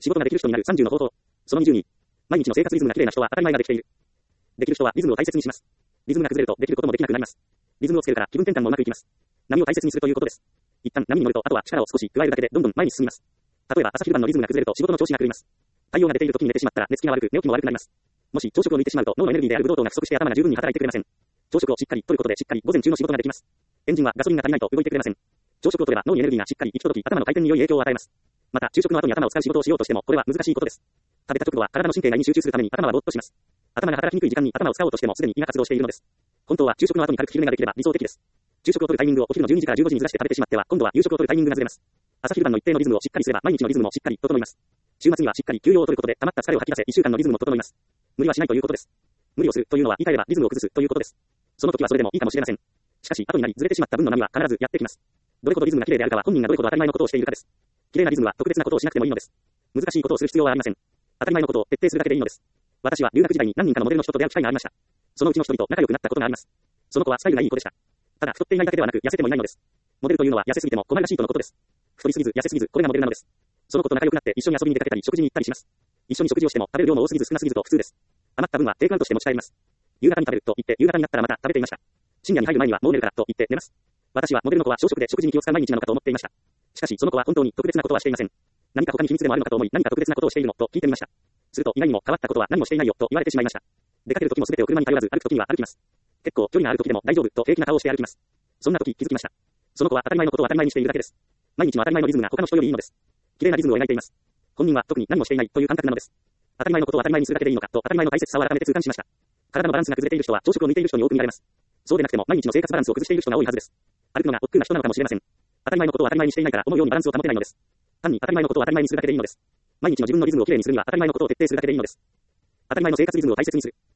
仕事ができる人になる30の方法。その22。毎日の生活リズムが綺麗な人は当たり前ができている。できる人はリズムを大切にします。リズムが崩れるとできることもできなくなります。リズムをつけるから気分転換もうまくいきます。波を大切にするということです。一旦波に乗ると、あとは力を少し加えるだけでどんどん前に進みます。例えば朝昼晩のリズムが崩れると仕事の調子が狂います。太陽が出ている時に寝てしまったら寝つきが悪く寝起きも悪くなります。もし朝食を抜いてしまうと脳のエネルギーであるブドウ糖が不足して頭が十分に働いてくれません。朝食をしっかり取ることでしっかり午前中の仕事ができます。エンジンはガソリンが足りないと動いてくれません。朝食を取れば脳にエネルギーがしっかり行き届き頭の回転に良い影響を与えます。また昼食の後に頭を使う仕事をしようとしてもこれは難しいことです。食べた直後は体の神経が胃に集中するために頭はぼーっとします。頭が働きにくい時間に頭を使おうとしてもすでに胃が活動しているのです。本当は昼食の後に軽く昼寝ができれば理想的です。昼食を取るタイミングをお昼の12時から15時にずらして食べてしまっては今度は夕食を取るタイミングがずれます。朝昼晩の一定のリズムをしっかりすれば毎日のリズムもしっかり整います。週末にはしっかり休養を取ることで溜まった疲れを吐き出せ1週間のリズムも整います。無理はしないということです。無理をするというのは言い換えればリズムを崩すということです。その時はそれでもいいかもしれません。しかし後になりずれてしまった分の波は必ずやってきます。どれほどリズムが綺麗であるかは本人がどれほど当たり前のことをしているかです。綺麗なリズムは特別なことをしなくてもいいのです。難しいことをする必要はありません。当たり前のことを徹底するだけでいいのです。私は留学時代に何人かのモデルの人と出会う機会がありました。そのうちの一人と仲良くなったことがあります。その子はスタイルがいい子でした。ただ太っていないだけではなく痩せてもいないのです。モデルというのは痩せすぎても困りらしいとのことです。太りすぎず痩せすぎずこれがモデルなのです。その子と仲良くなって一緒に遊びに出かけたり食事に行ったりします。一緒に食事をしても食べる量も多すぎず少なすぎずと普通です。余った分はテイクアウトして持ち帰ります。夕方に食べると言って夕方になったらまた食べていました。深夜に入る前にはもう寝るからと言って寝ます。私はモデルの子は朝食で食事に気を使う毎日なのかと思っていました。しかしその子は本当に特別なことはしていません。何か他に秘密でもあるのかと思い何か特別なことをしているのと聞いてみました。すると意外にも変わったことは何もしていないよと言われてしまいました。出かける時も全てを車に頼らず歩く時には歩きます。結構距離がある時でも大丈夫と平気な顔をして歩きます。そんな時気づきました。その子は当たり前のことを当たり前にしているだけです。毎日の当たり前のリズムが他の人よりいいのです。綺麗なリズムを描いています。本人は特に何もしていないという感覚なのです。当たり前のことを当たり前にするだけでいいのかと当たり前の大切さを改めて痛感しました。体のバランスが崩れている人は朝食を抜いている人に多く見られます。そうでなくても毎日の生活バランスを崩している人が多いはずです。歩くのが億劫な人なのかもしれません。当たり前のことを当たり前にしていないから思うようにバランスを保てないのです。単に当たり前のことを当たり前にするだけでいいのです。毎日の自分のリズムをきれいにするには当たり前のことを徹底するだけでいいのです。当たり前の生活リズムを大切にする。